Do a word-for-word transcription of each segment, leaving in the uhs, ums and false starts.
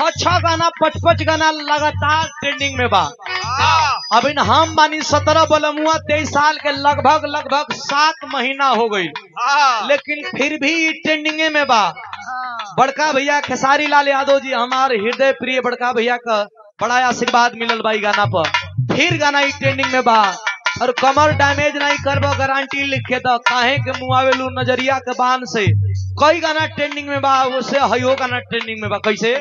छह छह गाना पच पच गाना लगातार ट्रेंडिंग में बा। अब इन हम बानी सत्रह बलमुआ तेईस साल के लगभग लगभग सात महीना हो गई, लेकिन फिर भी ट्रेंडिंगे में बा। बड़का भैया खेसारी लाल यादव जी हमारे हृदय प्रिय बड़का भैया का बड़ा आशीर्वाद मिलल बा गाना पर, फिर गाना ट्रेंडिंग में बा। और कमर डैमेज नहीं करबो गारंटी लिखे दो, काहे के मुआवेलू नजरिया के बान से कई गाना ट्रेंडिंग में बा, उसे हयो गाना ट्रेंडिंग में बा। कैसे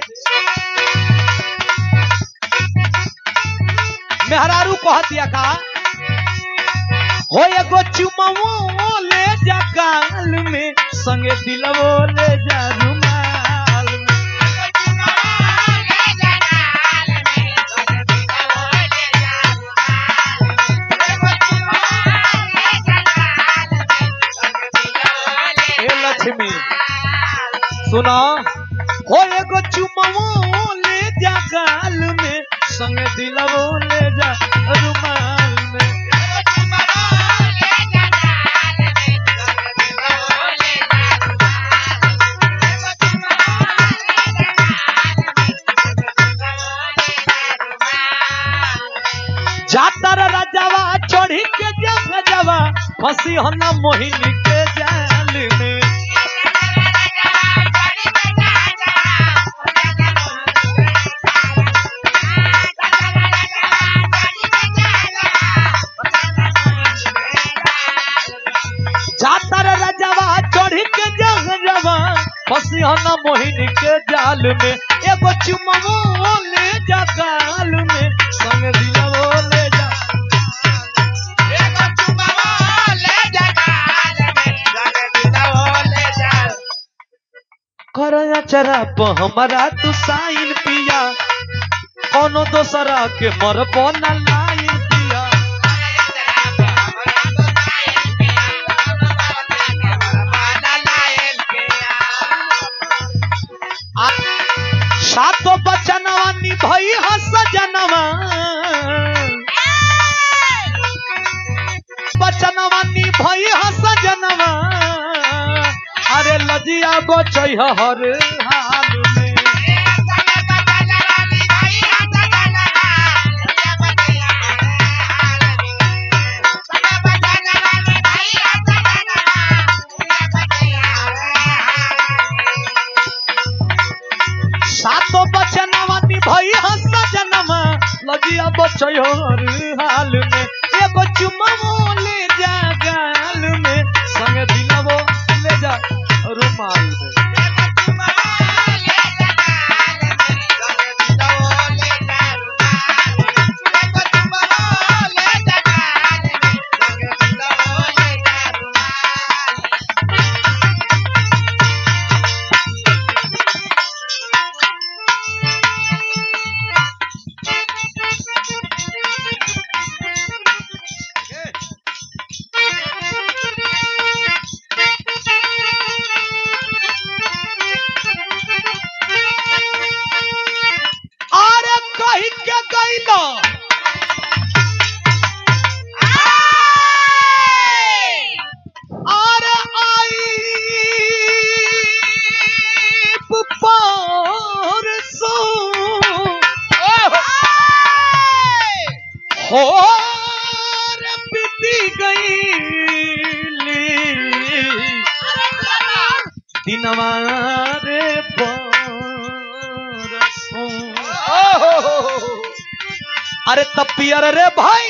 मेहरारू कहतिया का हो एगो चुमवो ले जा गाल में संगे दिलवो ले जा रुमाल में। लक्ष्मी सुना हो एगो चुमवो ले जा गाल में संगे दिलवो ले जा रुमाल में। जातर राजावा चढ़ी के जगवा फंसी हो ना मोहिनी के जाल में। जातर राजावा चढ़ी के जगवा फंसी हो ना मोहिनी के जाल में। एगो चुमवो ले जा गाल में संग दिलवो ले जा। करया चरा प हमारा तू साइन पिया, कोनो दोसरा के मर ना लाइन पिया। सातो बचनवा निभई हस जनवा, बचनवा निभई हस जनवा। अरे लजिया बचई हर हाल में। सातो बचनवा निभई हस जनवा लजिया बचई हर हाल में। एगो चुमवो ले जा गाल में संग दिलवो ले जा रुमाल में। अरे तपियर रे भाई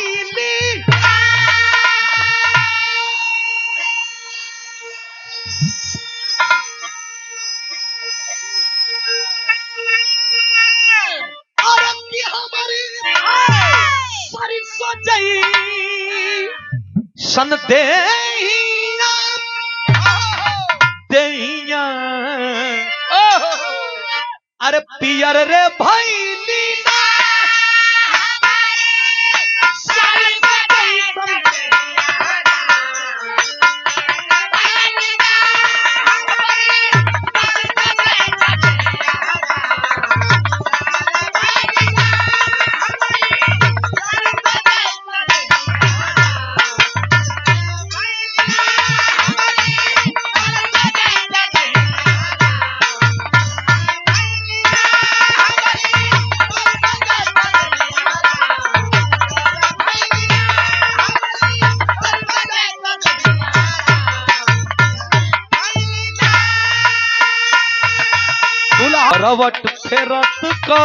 सारी सोचई सन देहिया देहिया। अरे पियर रे भाई करवट फेरत का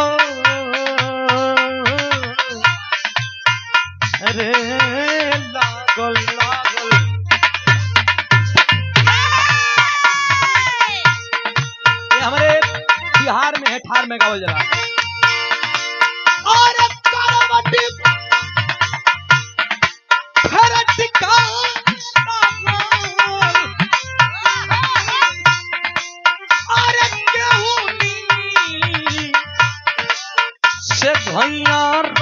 रे लागल लागल ये हमारे बिहार में है ठार में गावल जला और करवट फेरत का अरे केहूनी से भैया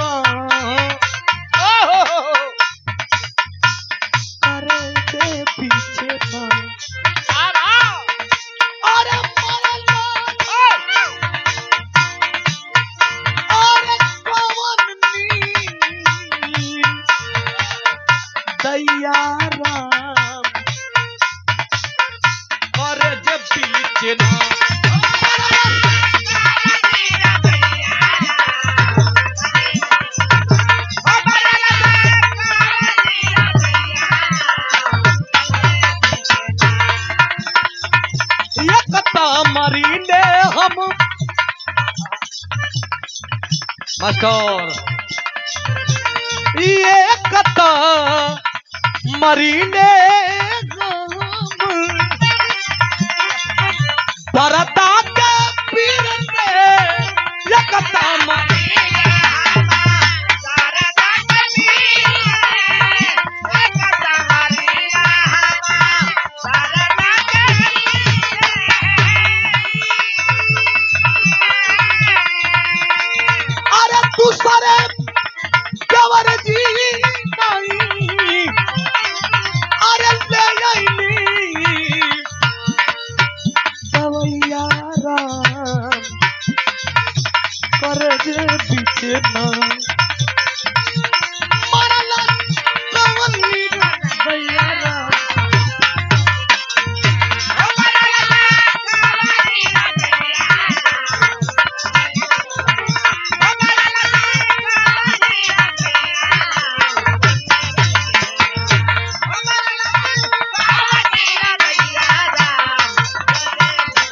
मास्टर ये कता मरीने परता के पीर में ये कता मरीने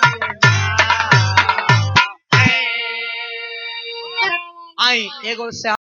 एगो से